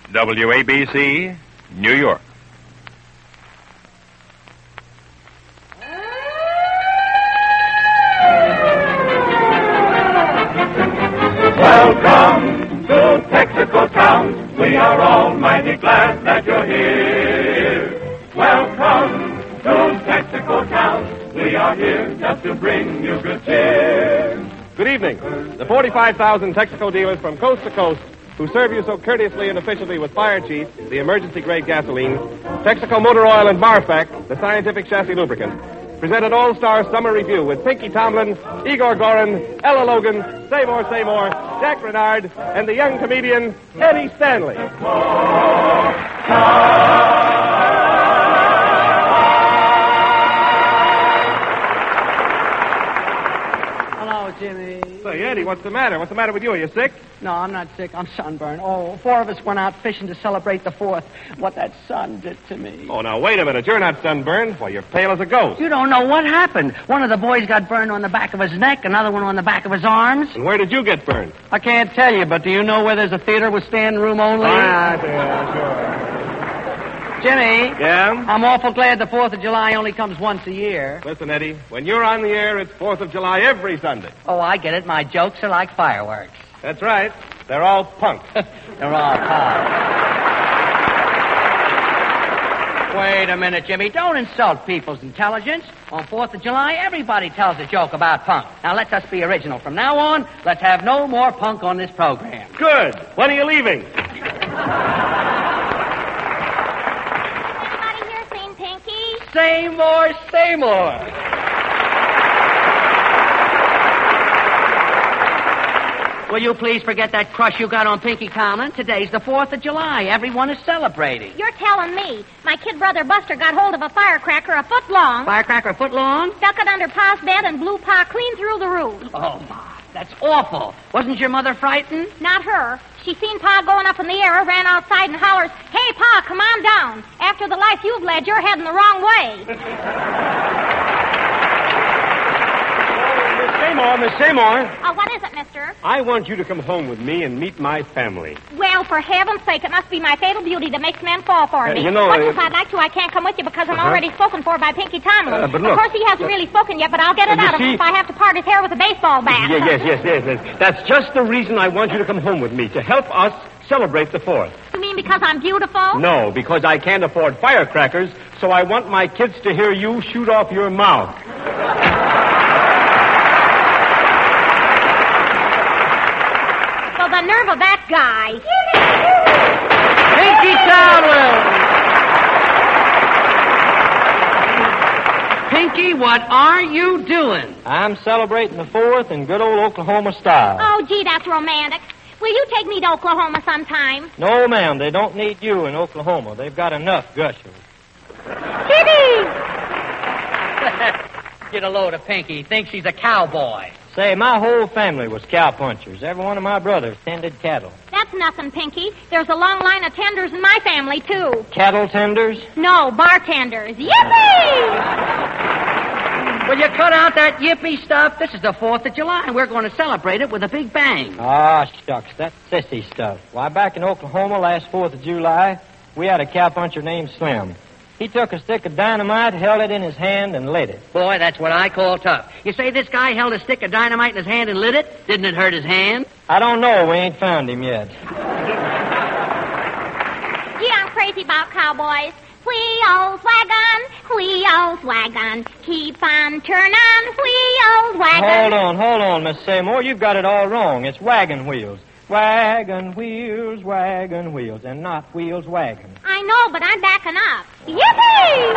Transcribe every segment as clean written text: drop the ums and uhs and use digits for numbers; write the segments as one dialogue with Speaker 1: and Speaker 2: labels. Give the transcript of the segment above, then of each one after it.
Speaker 1: WABC, New York.
Speaker 2: Welcome to Texaco Town. We are all mighty glad that you're here. Welcome to Texaco Town. We are here just to bring you good cheer.
Speaker 3: Good evening. The 45,000 Texaco dealers from coast to coast who serve you so courteously and efficiently with Fire Chief, the emergency-grade gasoline, Texaco Motor Oil, and Marfac, the scientific chassis lubricant, present an all-star summer review with Pinky Tomlin, Igor Gorin, Ella Logan, Seymour, Jack Renard, and the young comedian Eddie Stanley.
Speaker 4: Hello, Jimmy.
Speaker 3: Say, Eddie, what's the matter? What's the matter with you? Are you sick?
Speaker 4: No, I'm not sick. I'm sunburned. Oh, 4 of us went out fishing to celebrate the 4th. What that sun did to me.
Speaker 3: Oh, now, wait a minute. You're not sunburned. Why, you're pale as a ghost.
Speaker 4: You don't know what happened. One of the boys got burned on the back of his neck, another one on the back of his arms.
Speaker 3: And where did you get burned?
Speaker 4: I can't tell you, but do you know where there's a theater with standing room only?
Speaker 3: Yeah, sure.
Speaker 4: Jimmy.
Speaker 3: Yeah?
Speaker 4: I'm awful glad the 4th of July only comes once a year.
Speaker 3: Listen, Eddie, when you're on the air, it's 4th of July every Sunday.
Speaker 4: Oh, I get it. My jokes are like fireworks.
Speaker 3: That's right. They're all punk.
Speaker 4: They're all punk. Wait a minute, Jimmy. Don't insult people's intelligence. On 4th of July, everybody tells a joke about punk. Now, let us be original. From now on, let's have no more punk on this program.
Speaker 3: Good. When are you leaving?
Speaker 5: Anybody here seen Pinky?
Speaker 4: Say more. Will you please forget that crush you got on Pinky Tomlin? Today's the 4th of July. Everyone is celebrating.
Speaker 5: You're telling me. My kid brother Buster got hold of a firecracker a foot long,
Speaker 4: Firecracker a foot long?
Speaker 5: stuck it under Pa's bed, and blew Pa clean through the roof.
Speaker 4: Oh, my. That's awful. Wasn't your mother frightened?
Speaker 5: Not her. She seen Pa going up in the air, ran outside and hollers, "Hey, Pa, come on down. After the life you've led, you're heading the wrong way."
Speaker 3: Miss Seymour.
Speaker 5: What is it, mister?
Speaker 3: I want you to come home with me and meet my family.
Speaker 5: Well, for heaven's sake, it must be my fatal beauty that makes men fall for me.
Speaker 3: You know,
Speaker 5: Much as I'd like to, I can't come with you because I'm already spoken for by Pinky Tomlin.
Speaker 3: But look,
Speaker 5: of course, he hasn't really spoken yet, but I'll get it out of him if I have to part his hair with a baseball bat.
Speaker 3: Yes. That's just the reason I want you to come home with me, to help us celebrate the 4th.
Speaker 5: You mean because I'm beautiful?
Speaker 3: No, because I can't afford firecrackers, so I want my kids to hear you shoot off your mouth.
Speaker 5: So the nerve of that guy.
Speaker 4: Pinky Tomlin! Pinky, what are you doing?
Speaker 6: I'm celebrating the 4th in good old Oklahoma style.
Speaker 5: Oh, gee, that's romantic. Will you take me to Oklahoma sometime?
Speaker 6: No, ma'am, they don't need you in Oklahoma. They've got enough gushers.
Speaker 5: Kitty!
Speaker 4: Get a load of Pinky. He thinks she's a cowboy.
Speaker 6: Say, my whole family was cowpunchers. Every one of my brothers tended cattle.
Speaker 5: That's nothing, Pinky. There's a long line of tenders in my family, too.
Speaker 6: Cattle tenders?
Speaker 5: No, bartenders. Yippee!
Speaker 4: Will you cut out that yippee stuff? This is the 4th of July, and we're going to celebrate it with a big bang.
Speaker 6: Ah, shucks, that's sissy stuff. Why, back in Oklahoma last 4th of July, we had a cowpuncher named Slim. He took a stick of dynamite, held it in his hand, and lit it.
Speaker 4: Boy, that's what I call tough. You say this guy held a stick of dynamite in his hand and lit it? Didn't it hurt his hand?
Speaker 6: I don't know. We ain't found him yet.
Speaker 5: Gee, I'm crazy about cowboys. Wheels wagon, keep on turning, wheels wagon.
Speaker 6: Hold on, Miss Seymour. You've got it all wrong. It's wagon wheels. Wagon wheels, and not wheels wagon.
Speaker 5: I know, but I'm backing up. Yippee!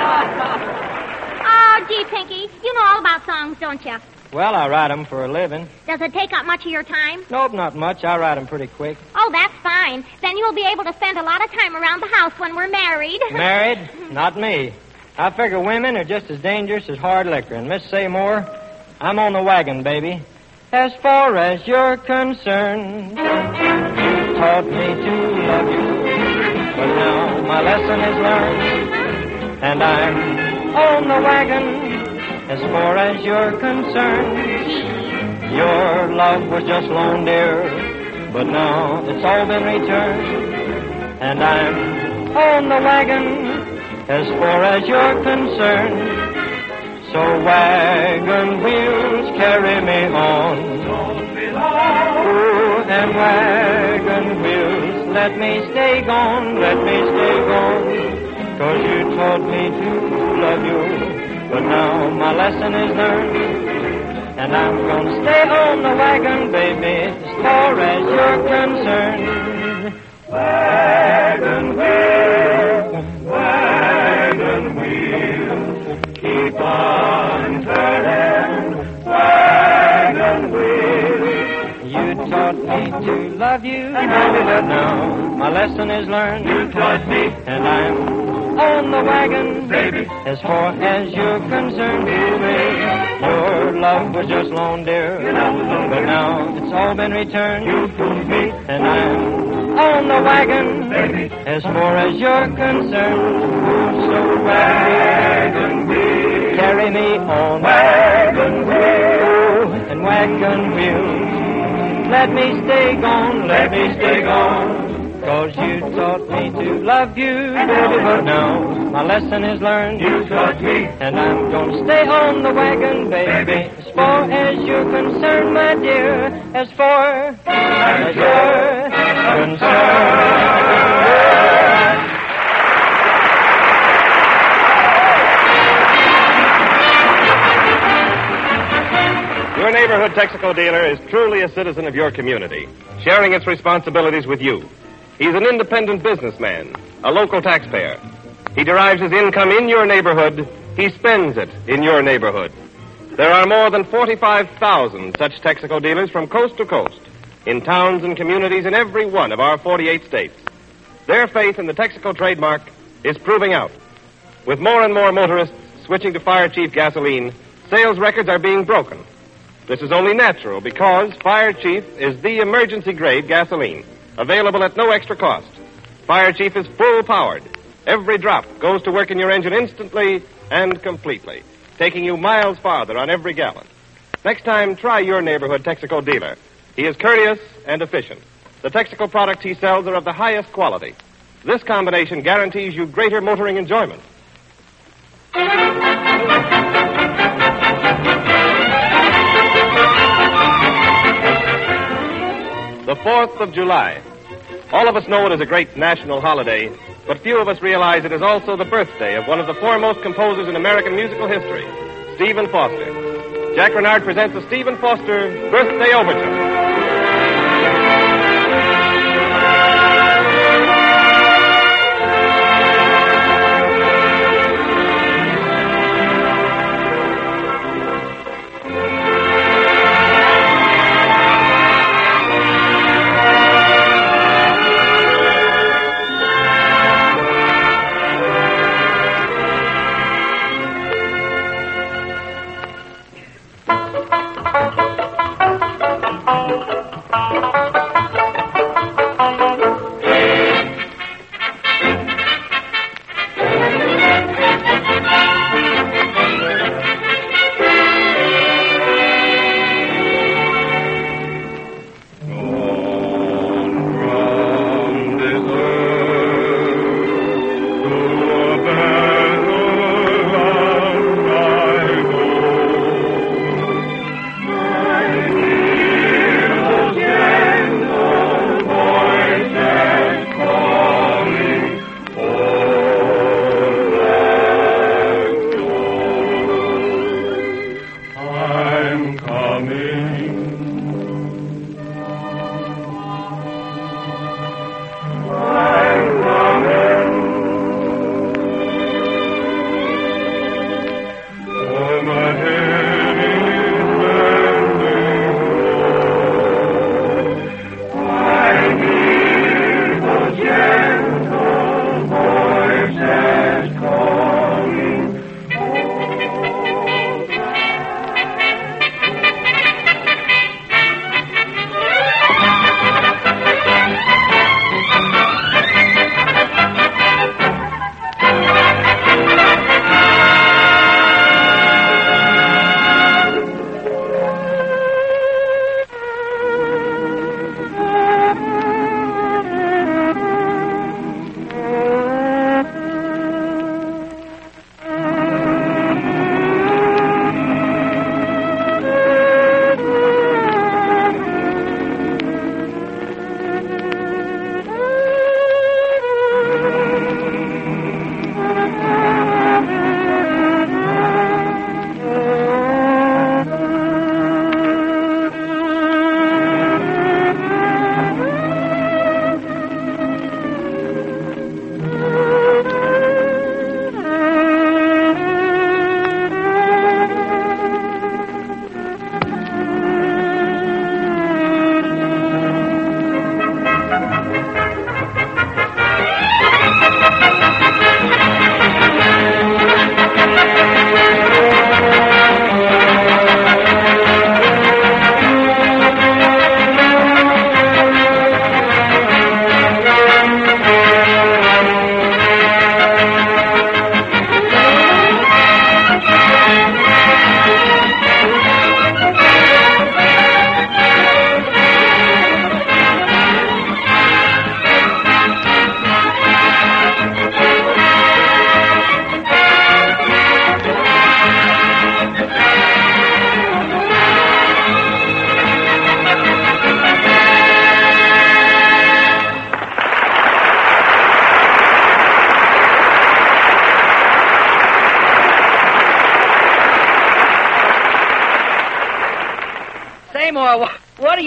Speaker 5: Oh, gee, Pinky, you know all about songs, don't you?
Speaker 6: Well, I write 'em for a living.
Speaker 5: Does it take up much of your time?
Speaker 6: Nope, not much. I write 'em pretty quick.
Speaker 5: Oh, that's fine. Then you'll be able to spend a lot of time around the house when we're married.
Speaker 6: Married? Not me. I figure women are just as dangerous as hard liquor. And Miss Seymour, I'm on the wagon, baby. As far as you're concerned, you taught me to love you. But now my lesson is learned, and I'm on the wagon. As far as you're concerned, your love was just loaned, dear, but now it's all been returned. and I'm on the wagon as far as you're concerned. So wagon wheels carry me on. Oh, and wagon wheels, let me stay gone, let me stay gone. 'Cause you taught me to love you, but now my lesson is learned. And I'm gonna stay on the wagon, baby, as far as you're concerned.
Speaker 2: Wagon wheel, keep on turning. Wagon wheel.
Speaker 6: You taught me to love you, baby, but now my lesson is learned.
Speaker 2: You taught me,
Speaker 6: and I'm on the wagon,
Speaker 2: baby,
Speaker 6: as far as you're concerned, baby. Your love was just loan, dear, but now it's all been returned.
Speaker 2: You fooled me,
Speaker 6: and I'm on the wagon,
Speaker 2: baby,
Speaker 6: as far as you're concerned. So wagon wheel, carry me on.
Speaker 2: Wagon wheel,
Speaker 6: and wagon wheels, let me stay gone, let me stay gone. 'Cause you taught me to love you, baby, but now my lesson is learned.
Speaker 2: You taught me,
Speaker 6: and I'm gonna stay on the wagon, baby, as far as you're concerned, my dear, as far as you're concerned.
Speaker 3: Your neighborhood Texaco dealer is truly a citizen of your community, sharing its responsibilities with you. He's an independent businessman, a local taxpayer. He derives his income in your neighborhood. He spends it in your neighborhood. There are more than 45,000 such Texaco dealers from coast to coast, in towns and communities in every one of our 48 states. Their faith in the Texaco trademark is proving out. With more and more motorists switching to Fire Chief gasoline, sales records are being broken. This is only natural because Fire Chief is the emergency-grade gasoline, available at no extra cost. Fire Chief is full-powered. Every drop goes to work in your engine instantly and completely, taking you miles farther on every gallon. Next time, try your neighborhood Texaco dealer. He is courteous and efficient. The Texaco products he sells are of the highest quality. This combination guarantees you greater motoring enjoyment. The 4th of July. All of us know it is a great national holiday, but few of us realize it is also the birthday of one of the foremost composers in American musical history, Stephen Foster. Jack Renard presents the Stephen Foster Birthday Overture.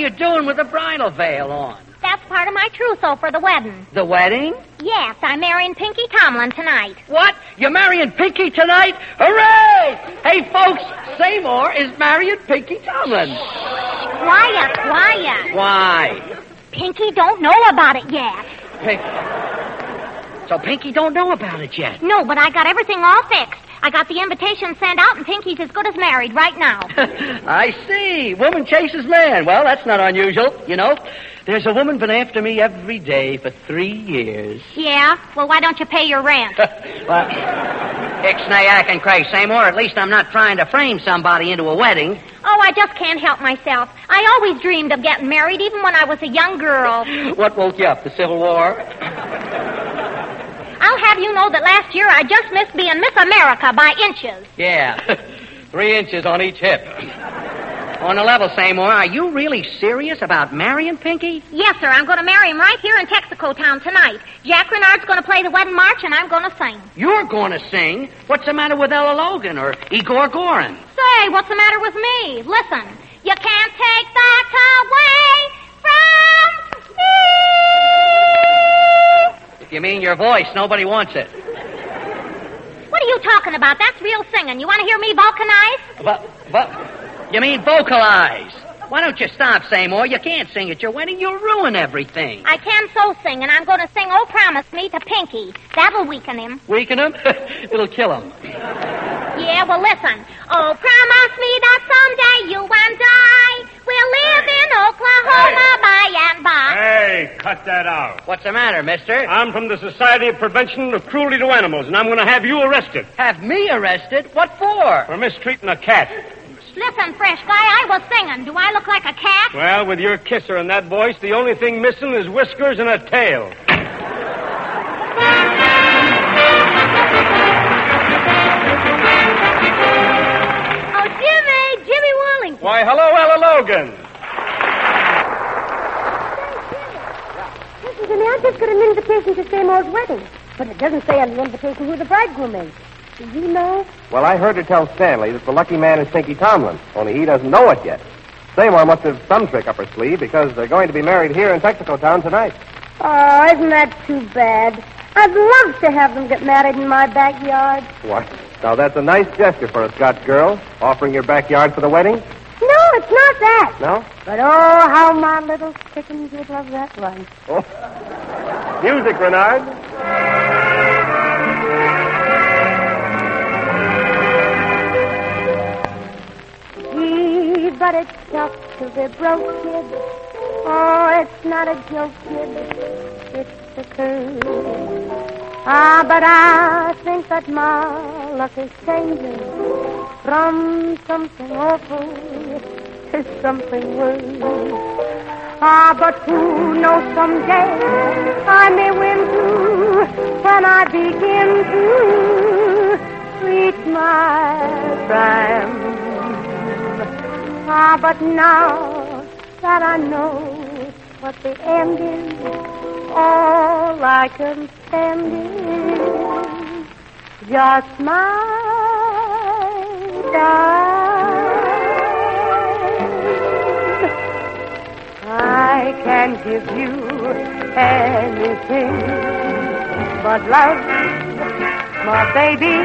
Speaker 4: you doing with the bridal veil on?
Speaker 5: That's part of my trousseau for the wedding.
Speaker 4: The wedding?
Speaker 5: Yes, I'm marrying Pinky Tomlin tonight.
Speaker 4: What? You're marrying Pinky tonight? Hooray! Hey, folks, Seymour is marrying Pinky Tomlin.
Speaker 5: Quiet.
Speaker 4: Why?
Speaker 5: Pinky don't know about it yet.
Speaker 4: So Pinky don't know about it yet?
Speaker 5: No, but I got everything all fixed. I got the invitation sent out, and Pinky's as good as married right now.
Speaker 4: I see. Woman chases man. Well, that's not unusual, you know. There's a woman been after me every day for 3 years.
Speaker 5: Yeah? Well, why don't you pay your rent?
Speaker 4: Ixnay, and Craig Seymour, at least I'm not trying to frame somebody into a wedding.
Speaker 5: Oh, I just can't help myself. I always dreamed of getting married, even when I was a young girl.
Speaker 4: What woke you up, the Civil War?
Speaker 5: I'll have you know that last year I just missed being Miss America by inches.
Speaker 4: Yeah, 3 inches on each hip. On the level, Seymour, are you really serious about marrying Pinky?
Speaker 5: Yes, sir. I'm going to marry him right here in Texaco Town tonight. Jack Renard's going to play the wedding march, and I'm going to sing.
Speaker 4: You're going to sing? What's the matter with Ella Logan or Igor Gorin?
Speaker 5: Say, what's the matter with me? Listen, you can't take that away from me.
Speaker 4: If you mean your voice, nobody wants it.
Speaker 5: What are you talking about? That's real singing. You want to hear me vulcanize?
Speaker 4: But, you mean vocalize. Why don't you stop, Seymour? You can't sing at your wedding. You'll ruin everything.
Speaker 5: I can so sing, and I'm going to sing Oh Promise Me to Pinky. That'll weaken him.
Speaker 4: Weaken him? It'll kill him.
Speaker 5: Yeah, well, listen. Oh, promise me that someday you and I will live in Oklahoma by and by.
Speaker 1: Hey, cut that out.
Speaker 4: What's the matter, mister?
Speaker 1: I'm from the Society of Prevention of Cruelty to Animals, and I'm going to have you arrested.
Speaker 4: Have me arrested? What for?
Speaker 1: For mistreating a cat.
Speaker 5: Listen, fresh guy, I was singing. Do I look like a cat?
Speaker 1: Well, with your kisser and that voice, the only thing missing is whiskers and a tail.
Speaker 5: Oh, Jimmy Wallington.
Speaker 1: Why, hello, Ella Logan.
Speaker 7: Listen to me, I just got an invitation to Seymour's wedding. But it doesn't say on the invitation who the bridegroom is. Do you know?
Speaker 3: Well, I heard her tell Stanley that the lucky man is Pinky Tomlin, only he doesn't know it yet. Seymour must have some trick up her sleeve because they're going to be married here in Texaco Town tonight.
Speaker 7: Oh, isn't that too bad? I'd love to have them get married in my backyard.
Speaker 3: What? Now, that's a nice gesture for a Scotch girl, offering your backyard for the wedding.
Speaker 7: No, it's not that.
Speaker 3: No?
Speaker 7: But oh, how my little chickens would love that one.
Speaker 3: Oh. Music, Renard.
Speaker 7: Gee, but it's tough to be broke, kid. Oh, it's not a joke, kid. It's the truth. Ah, but I think that my luck is changing from something awful to something worse. Ah, but who knows someday I may win too when I begin to reach my prime. Ah, but now that I know what the end is, all I can stand is just my time. I can't give you anything but love, my baby.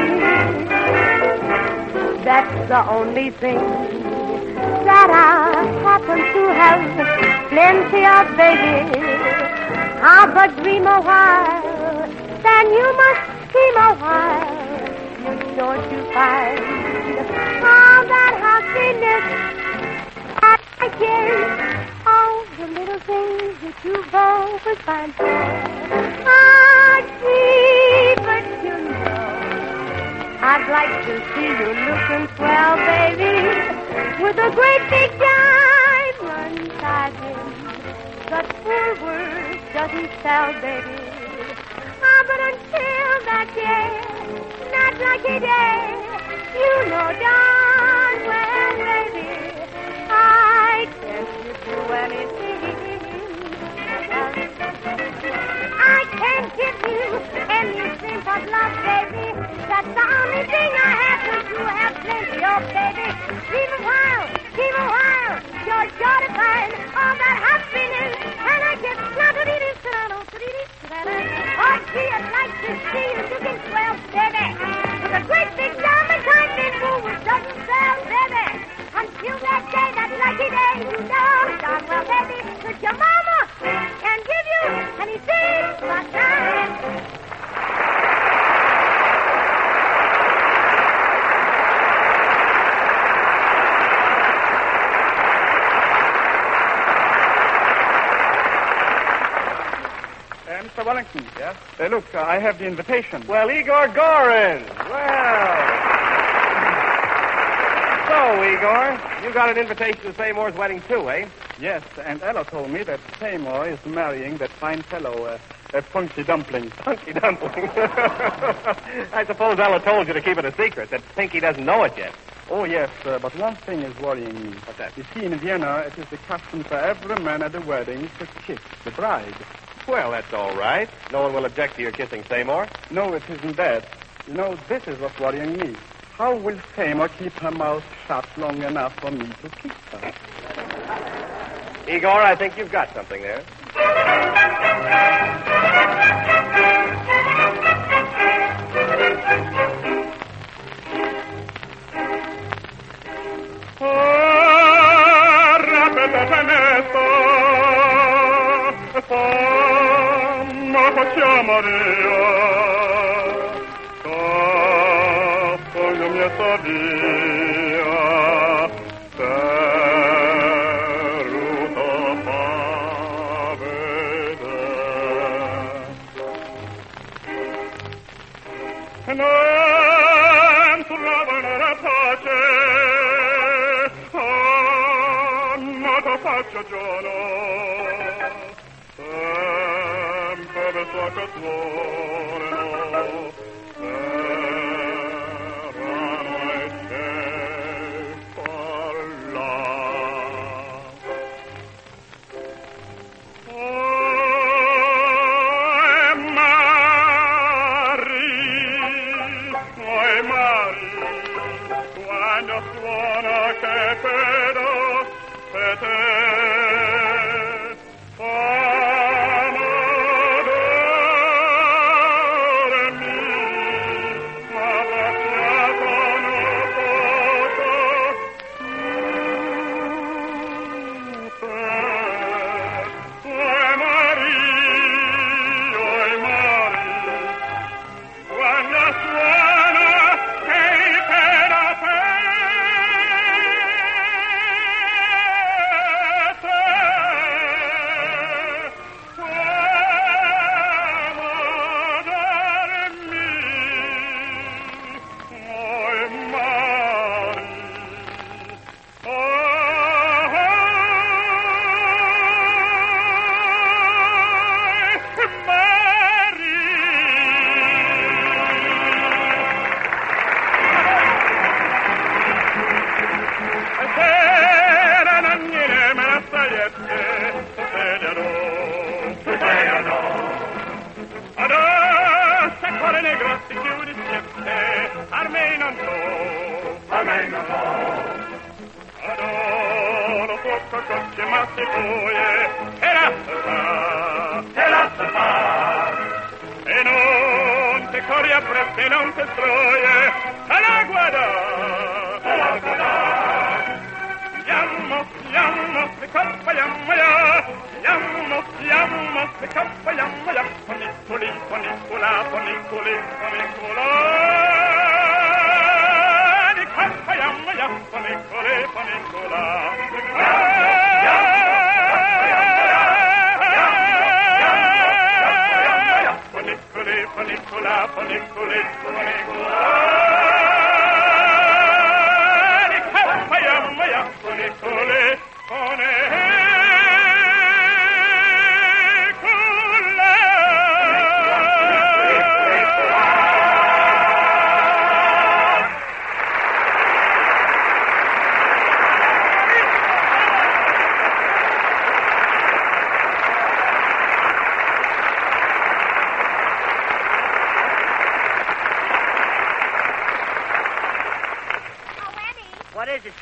Speaker 7: That's the only thing that I happen to have plenty of, baby. Ah, but dream a while, then you must dream a while. You're sure to find all that happiness I give. All the little things that you've always found for. Ah, gee, but you know, I'd like to see you looking swell, baby, with a great big diamond pageant. But full words doesn't sell, baby. Ah, but until that day, not lucky day, you know darn well, baby, I can't give you anything. I can't give you anything but love, baby. That's the only thing I have, but you have plenty of, baby. Keep a while, you're sure to find. all that happiness. And I just oh, gee, I'd like to see you looking swell, baby. With a great big diamond diamond move which doesn't sell, baby. Until that day, that lucky day, you know darn well, baby, that your mama can give you anything but that.
Speaker 8: Mr. Wellington. Yes? Look, I have the invitation.
Speaker 3: Well, Igor Gorin. Well. So, Igor, you got an invitation to Seymour's wedding, too, eh?
Speaker 8: Yes, and Ella told me that Seymour is marrying that fine fellow, Punky Dumpling.
Speaker 3: Punky Dumpling? I suppose Ella told you to keep it a secret, that Pinky doesn't know it yet.
Speaker 8: Oh, yes, but one thing is worrying me.
Speaker 3: What's that?
Speaker 8: You see, in Vienna, it is the custom for every man at the wedding to kiss the bride.
Speaker 3: Well, that's all right. No one will object to your kissing Seymour.
Speaker 8: No, it isn't that. You know, this is what's worrying me. How will Seymour keep her mouth shut long enough for me to kiss her?
Speaker 3: Igor, I think you've got something there.
Speaker 2: Maria, capo mia sabia, peruta pavede. Non trovano la pace, non ti faccio giorno. Sua catorno erano e te parla Mari quando suona che pedo per te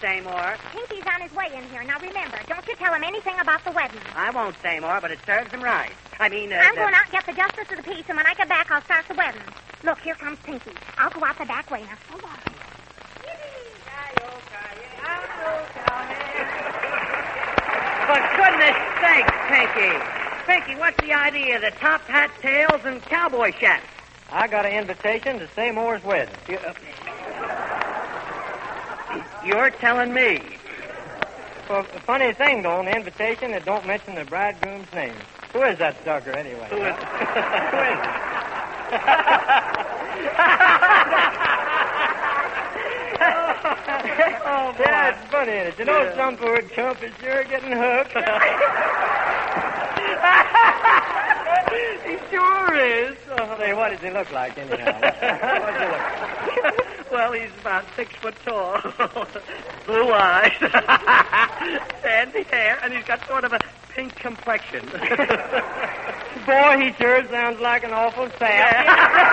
Speaker 4: say more.
Speaker 5: Pinky's on his way in here. Now remember, don't you tell him anything about the wedding.
Speaker 4: I won't say more, but it serves him right.
Speaker 5: I'm going out and get the justice of the peace, and when I get back, I'll start the wedding. Look, here comes Pinky. I'll go out the back way now. So long.
Speaker 4: For goodness sake, Pinky. Pinky, what's the idea of the top hat, tails, and cowboy shats?
Speaker 6: I got an invitation to Seymour's wedding.
Speaker 4: You're telling me.
Speaker 6: Well, the funny thing, though, on the invitation, it don't mention the bridegroom's name. Who is that sucker, anyway?
Speaker 4: Who is
Speaker 6: Oh, boy. Yeah, it's funny, isn't it? You know, some poor chump is sure getting hooked.
Speaker 4: He sure is.
Speaker 6: Say, what does he look like, anyhow? What does he look like?
Speaker 4: Well, he's about 6 foot tall. Blue eyes. Sandy hair, and he's got sort of a pink complexion.
Speaker 6: Boy, he sure sounds like an awful sap.
Speaker 4: Yeah.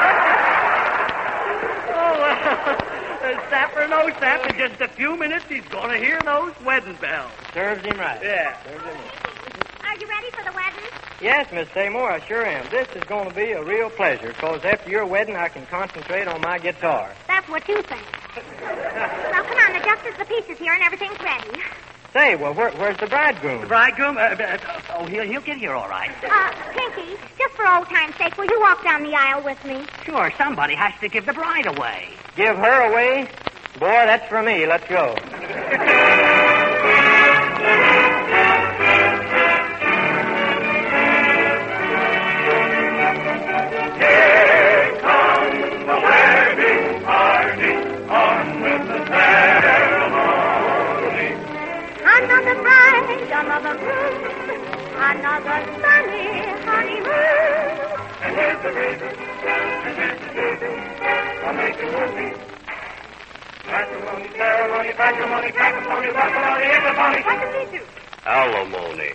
Speaker 4: Oh, sap or no sap, in just a few minutes, he's going to hear those wedding bells.
Speaker 6: Serves him right.
Speaker 4: Yeah.
Speaker 6: Serves him right.
Speaker 5: Are you ready for the wedding?
Speaker 6: Yes, Miss Seymour, I sure am. This is going to be a real pleasure, because after your wedding, I can concentrate on my guitar.
Speaker 5: That's what you think. Well, come on, the justice of the peace is here, and everything's ready.
Speaker 6: Say, well, where's the bridegroom?
Speaker 4: The bridegroom? He'll get here all right.
Speaker 5: Pinky, just for old time's sake, will you walk down the aisle with me?
Speaker 4: Sure, somebody has to give the bride away.
Speaker 6: Give her away? Boy, that's for me. Let's go.
Speaker 2: Here comes the wedding party, on with the ceremony.
Speaker 7: Another bride, another groom, another sunny honeymoon.
Speaker 2: And here's the reason, and here's the reason, for making happy. Matrimony, ceremony, patrimony, patrimony, matrimony, it's a pony.
Speaker 7: What does he do?
Speaker 1: Alimony.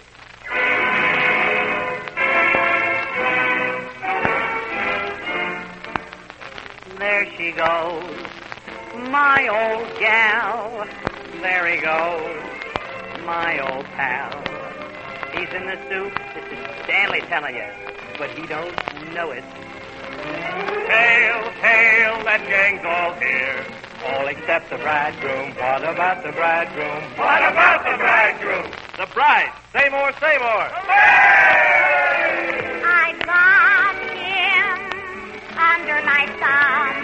Speaker 4: There she goes, my old gal. There he goes, my old pal. He's in the suit. This is Stanley telling you, but he don't know it.
Speaker 2: Hail, hail, that gang's all here.
Speaker 6: All except the bridegroom. What about the bridegroom?
Speaker 2: What about the bridegroom?
Speaker 3: The bride. Seymour, Seymour.
Speaker 5: I got him under my thumb.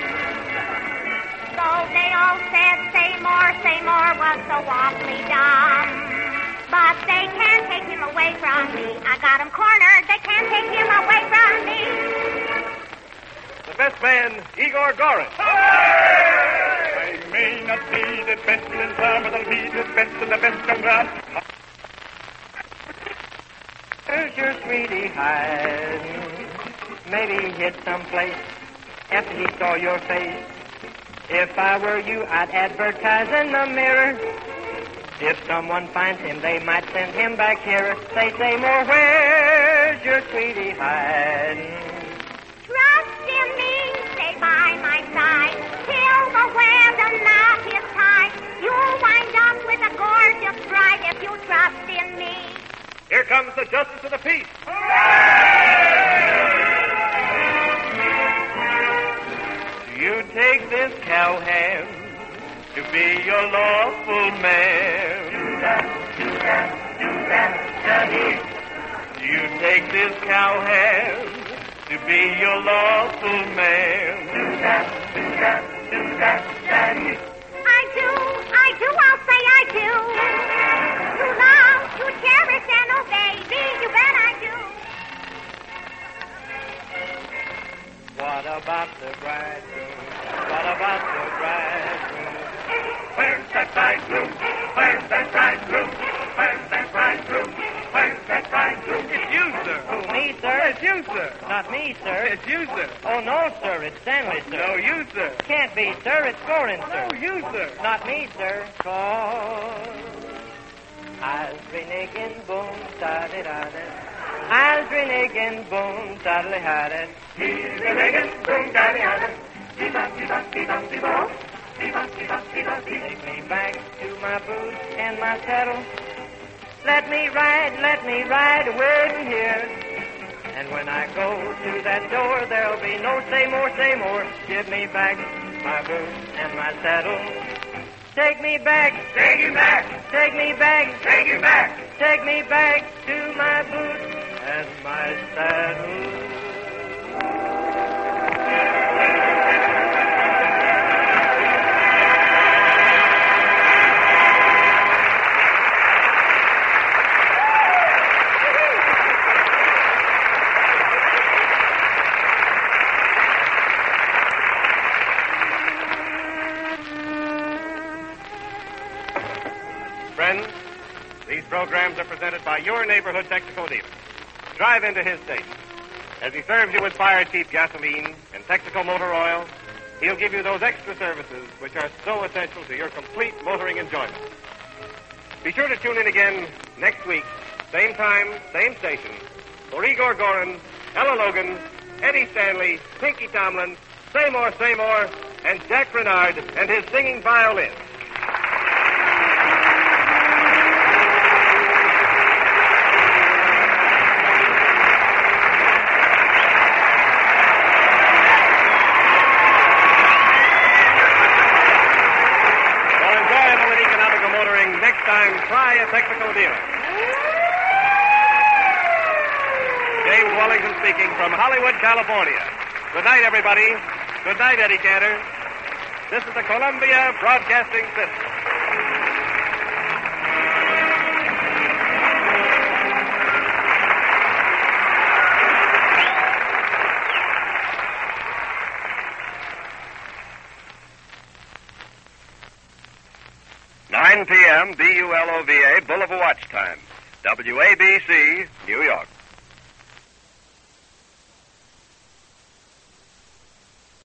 Speaker 5: So they all said Seymour was so awfully dumb. But they can't take him away from me. I got him cornered. They can't take him away from me.
Speaker 3: The best man, Igor Gorin.
Speaker 2: I may not be the best in town, but I'll be the best and the best come round.
Speaker 6: Where's your sweetie hiding? Maybe he hid someplace after he saw your face. If I were you, I'd advertise in the Mirror. If someone finds him, they might send him back here. Say, Seymour, where's your sweetie hiding?
Speaker 5: Trust in me, stay by my side, till the weather knot is tied. You'll wind up with a gorgeous bride if you trust in me.
Speaker 3: Here comes the justice of the peace.
Speaker 6: You take this cowhand to be your lawful man. You take this cowhand to be your lawful man.
Speaker 5: I do, I'll say I do. To love, to cherish and obey thee, you bet I do.
Speaker 6: What about the bridegroom? What about the bridegroom?
Speaker 2: Where's that bridegroom? Where's that bridegroom? Where's that bridegroom? Where's that bridegroom?
Speaker 3: It's you, sir.
Speaker 6: Who, me, sir?
Speaker 3: It's you, sir.
Speaker 6: Not me, sir.
Speaker 3: It's you, sir.
Speaker 6: Oh, no, sir. It's Stanley, sir.
Speaker 3: No, you, sir.
Speaker 6: Can't be, sir. It's Gorin, sir.
Speaker 3: No, you, sir.
Speaker 6: Not me, sir. Cause I'll renegin boom, da-da-da-da. I'll renegin boom, da-da-da-da.
Speaker 2: He's a diggin', boom, daddy, daddy. Dee-da, dee-da, dee-da, dee-da.
Speaker 6: Take me back to my boots and my saddle. Let me ride waiting here. And when I go to that door, there'll be no say more, say more. Give me back my boots and my saddle. Take me back,
Speaker 2: Take you back,
Speaker 6: take me back,
Speaker 2: take you back.
Speaker 6: take me back to my boots and my saddle.
Speaker 3: Friends, these programs are presented by your neighborhood Texaco dealer. Drive into his station. As he serves you with fire cheap gasoline and Texaco motor oil, he'll give you those extra services which are so essential to your complete motoring enjoyment. Be sure to tune in again next week, same time, same station, for Igor Gorin, Ella Logan, Eddie Stanley, Pinky Tomlin, Say More, and Jack Renard and his singing violin. Try a Texaco dealer. James Wellington speaking from Hollywood, California. Good night, everybody. Good night, Eddie Cantor. This is the Columbia Broadcasting System. p.m. BULOVA Boulevard Watch Time. WABC, New York.